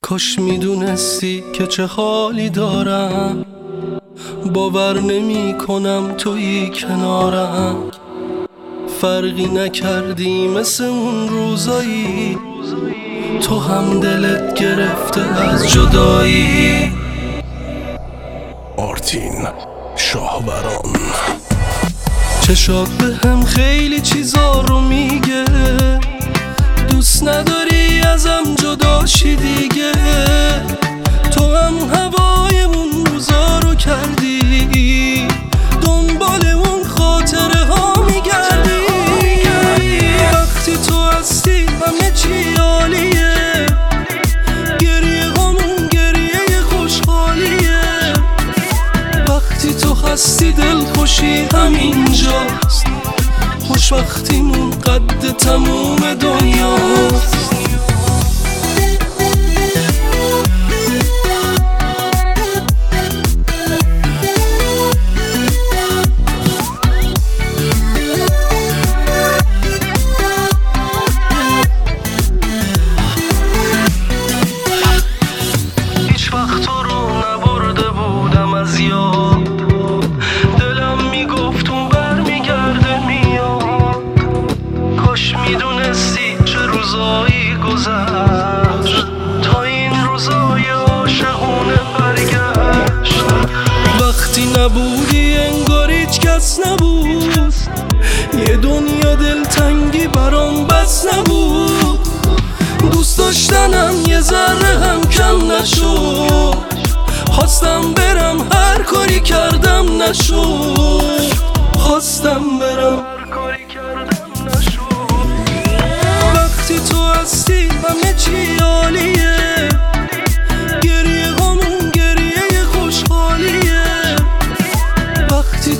کاش میدونستی که چه حالی دارم، باور نمی کنم تویی کنارم. فرقی نکردی مثل اون روزایی، تو هم دلت گرفته از جدایی. آرتین شاهوران. چشات به هم خیلی چیزا رو میگه، دوست نداری ازم جداشی دیگه. تو هم هوای اون روزا رو کردی، دنبال اون خاطره ها میگردی. وقتی تو هستی همه چی عالیه، گریه همون گریه خوشحالیه. وقتی تو هستی دل خوشی همینجاست، خوشبختیمون قد تموم دنیاست. هیچ وقت تو رو نبرده بودم از یاد، دلم میگفت اون برمیگرده میاد. کاش میدونستی چه روزایی گذشت تا این روزای عاشقونه برگشت. وقتی نبودی انگار هیچ کس نبود، یه دنیا دلتنگی برام بس نبود. دوست داشتنم یه ذره هم کم نشد، خواستم برم هر کاری کردم نشد. خواستم برم هر کاری کردم نشد. وقتی تو هستی همه چی عالیه، گریه همون گریه خوشحالیه. وقتی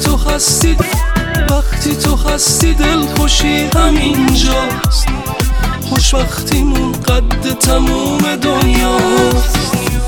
تو هستی دل خوشی همینجاست، خوشبختیمون قد تموم دنیاست.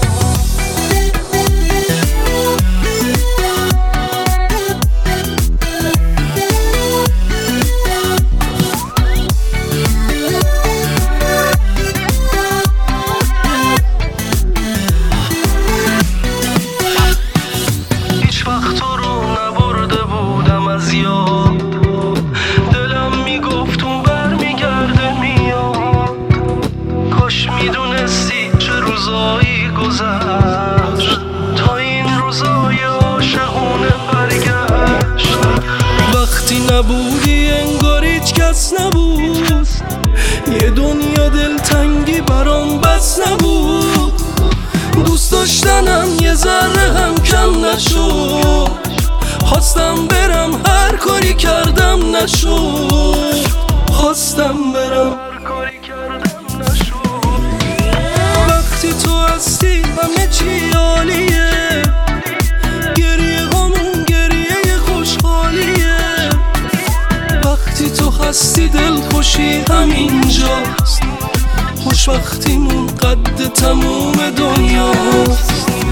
هیچ وقت تو رو نبرده بودم از یاد، دلم میگفت اون برمیگرده میاد. کاش میدونستی چه روزایی گذشت تا این روزای عاشقونه برگشت. وقتی نبودی انگار هیچ کس نبود، یه دنیا دلتنگی برام بس نبود. دوست داشتنم یه ذره هم کم نشد، خواستم برم هر کاری کردم نشد. خواستم برم هر کاری کردم نشد. وقتی تو هستی همه چی عالیه، گریه همون گریه خوشحالیه. وقتی تو هستی دل خوشی همینجاست، خوشبختیمون قد تموم دنیاست.